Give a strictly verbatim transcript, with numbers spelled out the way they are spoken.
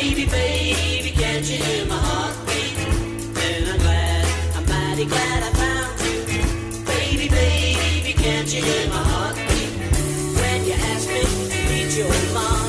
Baby, baby, can't you hear my heartbeat? And I'm glad, I'm mighty glad I found you. Baby, baby, can't you hear my heartbeat? When you ask me to meet your mom.